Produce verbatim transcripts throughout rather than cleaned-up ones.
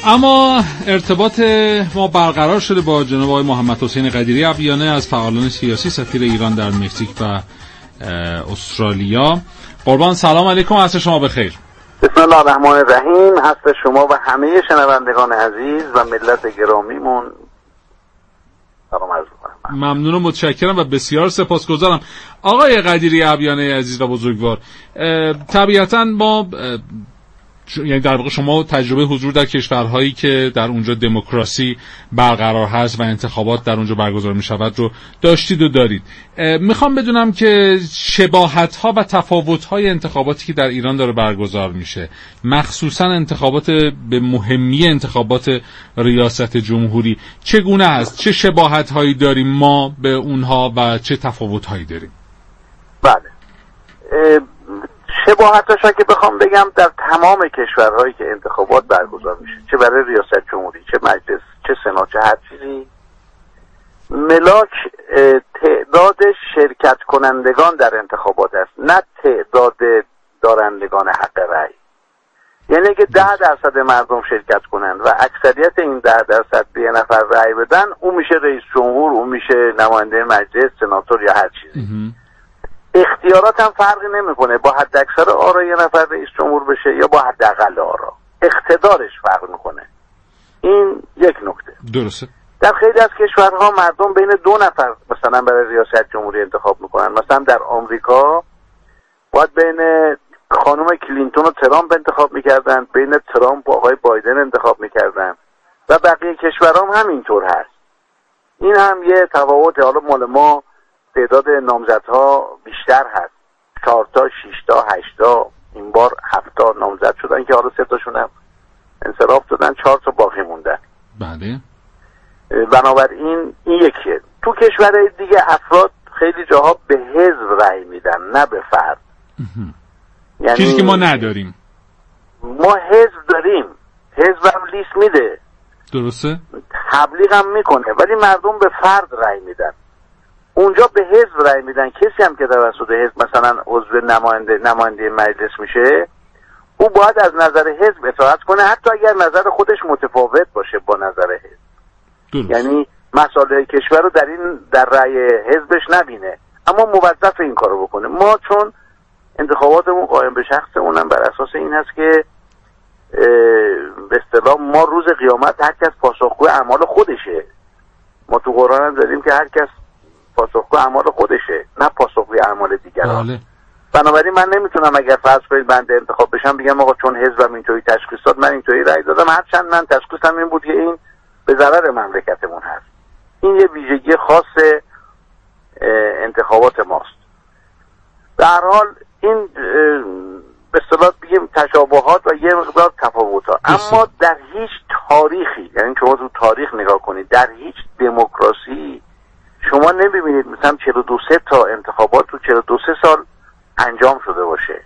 اما ارتباط ما برقرار شده با جناب آقای محمد حسین قدیری ابیانه از فعالان سیاسی، سفیر ایران در مکزیک و استرالیا. قربان سلام علیکم، عصر شما بخیر. بسم الله الرحمن الرحیم. عصر شما و همه شنوندگان عزیز و ملت گرامیمون سلام عرض می‌کنم. ممنون و متشکرم و بسیار سپاسگزارم آقای قدیری ابیانه عزیز و بزرگوار. طبیعتاً ما یعنی در واقع شما تجربه حضور در کشورهایی که در اونجا دموکراسی برقرار هست و انتخابات در اونجا برگزار می شود رو داشتید و دارید. میخوام بدونم که شباهت ها و تفاوت های انتخاباتی که در ایران داره برگزار میشه، مخصوصا انتخابات به مهمی انتخابات ریاست جمهوری، چگونه است؟ چه شباهت هایی داریم ما به اونها و چه تفاوت هایی داریم؟ بله، شباهتش که بخوام بگم در تمام کشورهایی که انتخابات برگزار میشه، چه برای ریاست جمهوری، چه مجلس، چه سنا، چه هر چیزی، ملاک تعداد شرکت کنندگان در انتخابات است، نه تعداد دارندگان حق رأی. یعنی اگه ده درصد مردم شرکت کنند و اکثریت این ده درصد به یه نفر رأی بدن، اون میشه رئیس جمهور، اون میشه نماینده مجلس، سناتور یا هر چیزی. اختیارات هم فرقی نمیکنه، با حد اکثر آرا یه نفر رئیس جمهور بشه یا با حد اقل آرا، اقتدارش فرق میکنه. این یک نکته. درسته. در خیلی از کشورها مردم بین دو نفر مثلا برای ریاست جمهوری انتخاب میکنن. مثلا در آمریکا باید بین خانم کلینتون و ترامپ انتخاب میکردن، بین ترامپ و آقای بایدن انتخاب میکردن و بقیه کشورها هم همینطور هست. این هم یه تفاوته. حالا مال ما تعداد نامزدها بیشتر هست، چهار تا، شش تا، هشت تا، این بار هفت تا نامزد شدن که حالا سه تاشون هم انصراف دادن، چهار تا باقی موندن. بله. بنابراین این یکیه. تو کشورهای دیگه افراد خیلی جاها به حزب رأی میدن، نه به فرد. یعنی چیزی که ما نداریم. ما حزب داریم، حزب هم لیست میده، درسته، تبلیغ هم میکنه، ولی مردم به فرد رأی میدن. اونجا به حزب رأی میدن. کسی هم که توسط حزب مثلا عضو نماینده نماینده مجلس میشه، او باید از نظر حزب اطاعت کنه، حتی اگر نظر خودش متفاوت باشه با نظر حزب. درست. یعنی مسائل کشور رو در این در رأی حزبش نبینه، اما موظف این کارو بکنه. ما چون انتخاباتمون قائم به شخصمون بر اساس این هست که به اصطلاح ما روز قیامت هر کس پاسخگوی اعمال خودشه. ما تو قرآن هم داریم که هر کس پاسخگوی اعمال خودشه، نه پاسخگوی اعمال دیگران. بله. بنابراین من نمیتونم اگر فرض کنید بنده انتخاب بشم بگم آقا چون حزبم اینطوری تشخیص داد من اینطوری رأی دادم، هرچند من تشخیصم این بود که این به ضرر مملکتمون هست. این یه ویژگی خاص انتخابات ماست. در هر حال این به اصطلاح بگیم تشابهات و یه مقدار تفاوت‌ها، اما در هیچ تاریخی، یعنی شما تو تاریخ نگاه کنید، در هیچ دموکراسی شما نمیبینید مثلا چهل و دو سه تا انتخابات تو چهل و دو سه سال انجام شده باشه.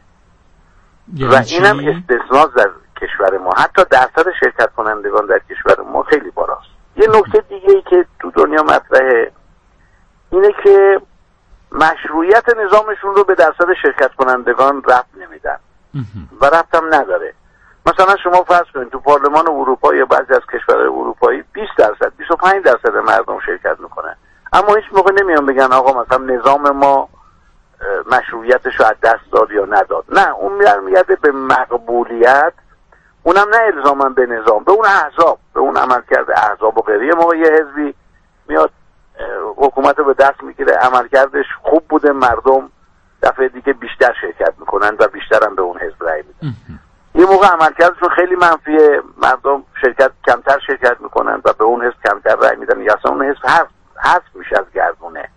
و اینم استثناء در کشور ما. حتی درصد شرکت کنندگان در کشور ما خیلی بالاست. یه نکته دیگه ای که تو دنیا مطرحه اینه که مشروعیت نظامشون رو به درصد شرکت کنندگان ربط نمیدن و ربط هم نداره. مثلا شما فرض کنید تو پارلمان اروپا یا بعضی از کشورهای اروپایی بیست درصد بیست و پنج درصد مردم شرکت میکنن، اما هیچ موقع نمیان بگن آقا مثلا نظام ما مشروعیتش رو از دست داد یا نداد. نه، اون میگرده به مقبولیت، اونم نه الزاما به نظام، به اون احزاب، به اون عملکرد احزاب و غیره. موقع یه حزبی میاد حکومت رو به دست میگیره، عملکردش خوب بوده، مردم دفعه دیگه بیشتر شرکت میکنن و بیشتر هم به اون حزب رای میدن. یه موقع عملکردشون خیلی منفیه، مردم شرکت کمتر شرکت میکنن و به اون حزب کمتر رای میدن، یا اصلا اون حزب حذف حذف میشه از گردونه.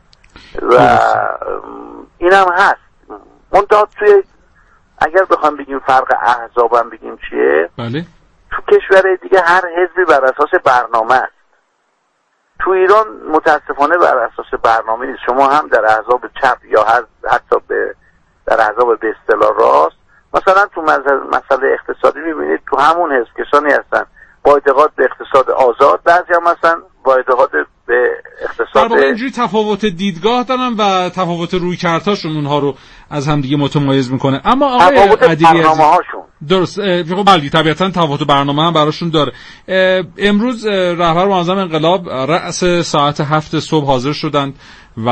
و این هم هست. منتها توی اگر بخوام بگیم فرق احزاب هم بگیم چیه، بله. تو کشورهای دیگه هر حزبی بر اساس برنامه است. تو ایران متاسفانه بر اساس برنامه نیست. شما هم در احزاب چپ یا حتی به در احزاب به اصطلاح راست، مثلا تو مسئله اقتصادی میبینید تو همون حزب کسانی هستن با اعتقاد به اقتصاد آزاد، بعضی هم مثلا با اعتقاد به اقتصاد در واقع اینجوری تفاوت دیدگاه دارن و تفاوت رویکردهاشون اونها رو از هم دیگه متمایز میکنه. اما آقای قدیری برنامه‌هاشون درست. بله طبیعتا تفاوت برنامه هم براشون داره. امروز رهبر معظم انقلاب رأس ساعت هفت صبح حاضر شدند و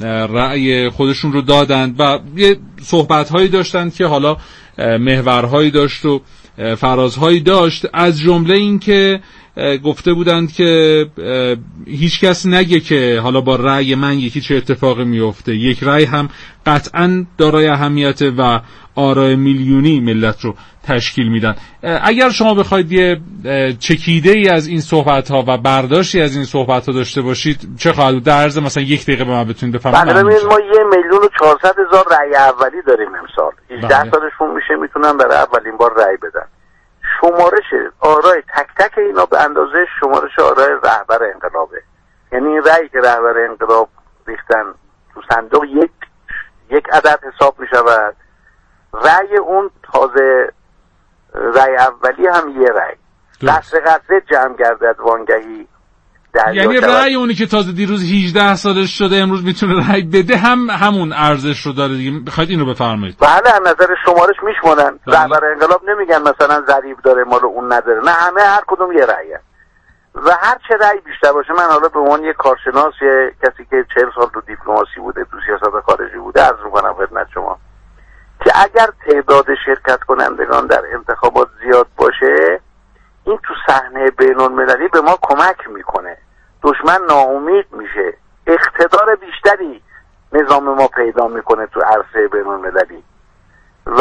رأی خودشون رو دادند و یه صحبت‌هایی داشتند که حالا محورهایی داشت و فرازهایی داشت، از جمله این که گفته بودند که هیچ کس نگه که حالا با رأی من یکی چه اتفاقی میفته، یک رأی هم قطعاً دارای اهمیت و آرای میلیونی ملت رو تشکیل میدن. اگر شما بخواید یه چکیده ای از این صحبت ها و برداشتی از این صحبت ها داشته باشید چه خواهد بود؟ در عرض مثلا یک دقیقه به من بتونید بفرمایید. بله ببینید ما یه میلیون و چهارصد هزار رأی اولی داریم امسال. هجده سالشون میشه میتونن برای اولین بار رأی بدن. شمارش آرای تک تک اینا به اندازه شمارش آرای رهبر انقلابه. یعنی این رأی که رهبر انقلاب ریختن تو صندوق یک یک عدد حساب میشود، رأی اون تازه رأی اولی هم یه رأی. دست قطره جمع گردد وانگهی. یعنی رأی اونی که تازه دیروز هجده سالش شده امروز میتونه رأی بده هم همون ارزش رو داره دیگه. بخواید اینو بفرمایید. بله از نظر شمارش میشمونن. رهبر انقلاب نمیگن مثلا ضریب داره مال اون نداره، نه همه هر کدوم یه رأیه و هر چه رأی بیشتر باشه. من حالا به عنوان یه کارشناس، یه کسی که چهل سال تو دیپلماسی بوده، تو سیاست خارجی بوده، عرض میکنم خدمت شما که اگر تعداد شرکت کنندگان در انتخابات زیاد باشه این تو صحنه بین‌المللی به ما کمک میکنه. دشمن ناامید میشه، اقتدار بیشتری نظام ما پیدا میکنه تو عرصه بین‌المللی و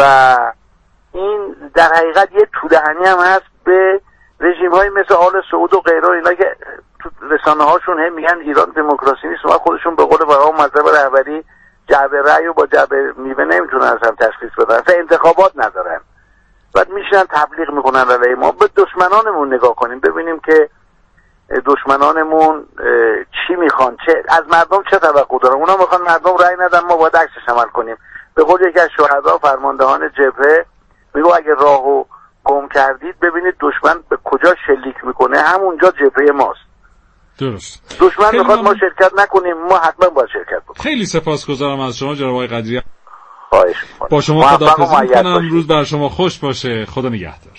این در حقیقت یه تودهنی هم هست به رژیم های مثل آل سعود و غیره. اینا که تو رسانه هاشون هم میگن ایران دموکراسی نیست و خودشون به قول بقا مذهب رهبری جعبه رأی و با جعبه میوه نمیتونن اصلا تشخیص بدن، اصلا انتخابات ندارن. بعد میشنن تبلیغ میکنن علیه ما. به دشمنانمون نگاه کنیم ببینیم که دشمنانمون چی میخوان، چه از مردم چه توقع دارن. اونا میخوان مردم رأی ندن، ما باید عکسش عمل کنیم. به قول یکی از شهدا فرماندهان جبهه میگه اگه راهو گم کردید ببینید دشمن به کجا شلیک میکنه، همونجا جبهه ماست. درست. دشمن میخواد ما شرکت نکنیم، ما حتما باید شرکت بکنیم. خیلی سپاسگزارم از شما جناب آقای قدیری. خواهش می‌کنم. با شما خداحافظی می‌کنم. روز بر شما خوش باشه. خدا نگهدار.